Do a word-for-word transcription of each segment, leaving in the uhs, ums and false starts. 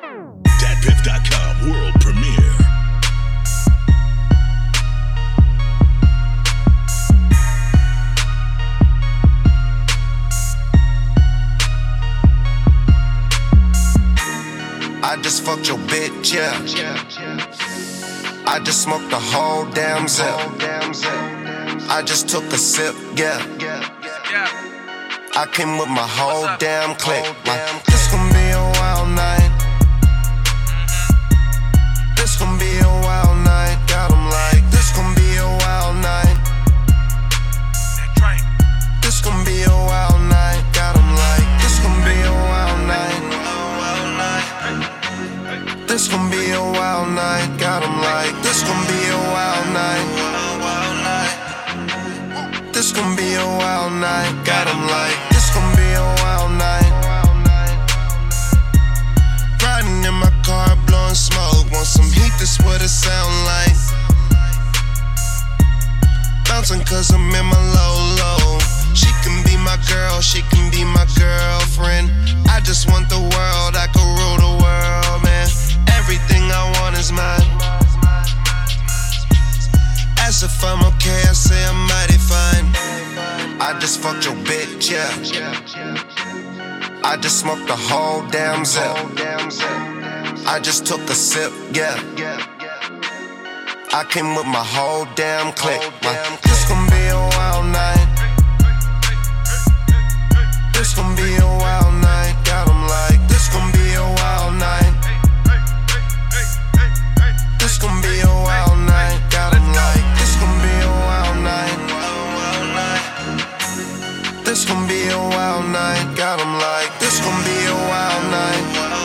dat piff dot com world premiere. I just fucked your bitch, yeah. I just smoked the whole damn zip. I just took a sip, yeah. I came with my whole damn clique. Like, this gon' be a wild night. This gon' be a wild night. Got 'em like, this gon' be a wild night. This gon' be a wild night. Got 'em like, this gon' be a wild night. This gon' be a wild night. Got 'em like, this gon' be a wild night. This gon' be a wild night. Got 'em like, this gon' be a wild night. Riding in my car, blowing smoke. Want some heat, this what it sound like. Bouncing cause I'm in my low low. She can be my girl, she can be my girlfriend. I just want the world, I could rule the world, man. Everything I want is mine. As if I'm okay, I say I'm mighty fine. I just fucked your bitch, yeah. I just smoked the whole damn zip. I just took a sip, yeah. I came with my whole damn clique. Like, this gon' be a wild night. This gon' be a wild night. Got 'em like, this gon' be a wild night. This gon' be a wild night. Got 'em like, this gon' be a wild night. This gon' be a wild night. Got 'em like, this gon' be a wild night.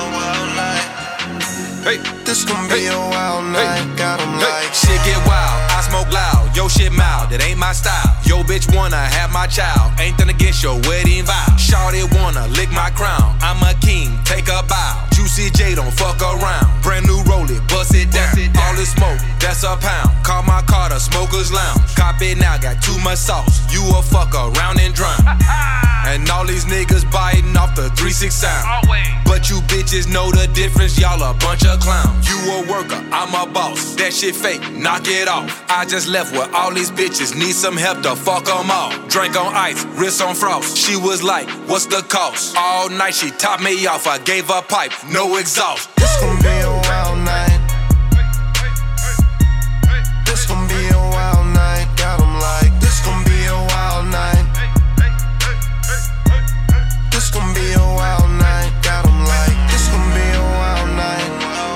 Hey, this gon' be hey, a wild night. Hey, Got 'em hey. like, shit get wild, I smoke loud. Yo shit mild, that ain't my style. Yo bitch wanna have my child. Ain't nothing against your wedding vow. Shawty wanna lick my crown. I'm a king, take a bow. Juicy J don't fuck around. Brand new roll it, bust it down. All this smoke, that's a pound. Call my car the smoker's lounge. Cop it now, got too much sauce. You a fuck around and drown. And all these niggas biting off the three six sound. But you bitches know the difference, y'all a bunch of clowns. You a worker, I'm a boss. That shit fake, knock it off. I just left with all these bitches, need some help to fuck them all. Drink on ice, wrist on frost. She was like, what's the cost? All night she topped me off, I gave her pipe, no exhaust. this gon' be a wild night. This gon' be a wild night. Got 'em like, this gon' be a wild night. This gon' be a wild night. Got 'em like, this gon' be a wild night.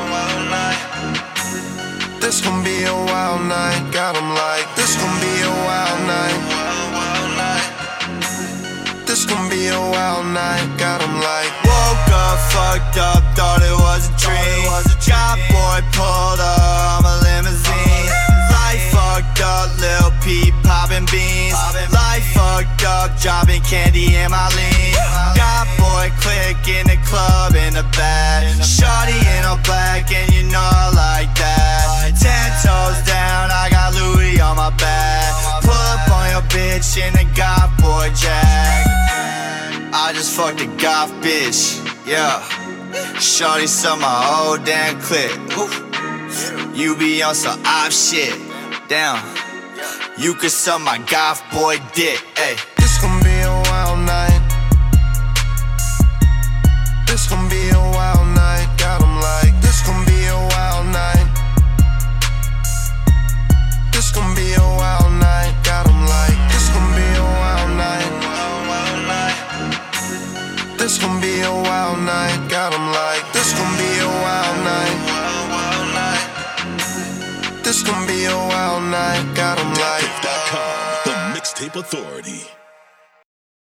This gon' be a wild night. Got 'em like, this gon' be a wild night. This gon' be a wild night. Got 'em like, woke up, fucked up, thought it was a dream. Got boy pulled up, I'm a limousine. Life fucked up, Lil P poppin' beans. Life fucked up, dropping candy in my lean. Got boy click in the club in the back. Shawty in all black and you know I like that. Ten toes down, I got Louis on my back. Pull up on your bitch in the goth boy jack. I just fucked a goth bitch, yeah. Shawty saw my whole damn clip. You be on some op shit, damn. You could suck my goth boy dick, ayy. this gon' be a wild night. This gon' be a wild night. Got 'em like, this gon' be a wild night. This gon' be a wild night. Got 'em like, this gon' be a wild night. This gon' be a wild night. Got 'em like, this gon' be a wild night. This gon' be a wild night. Got 'em like, dat piff dot com, the mixtape authority.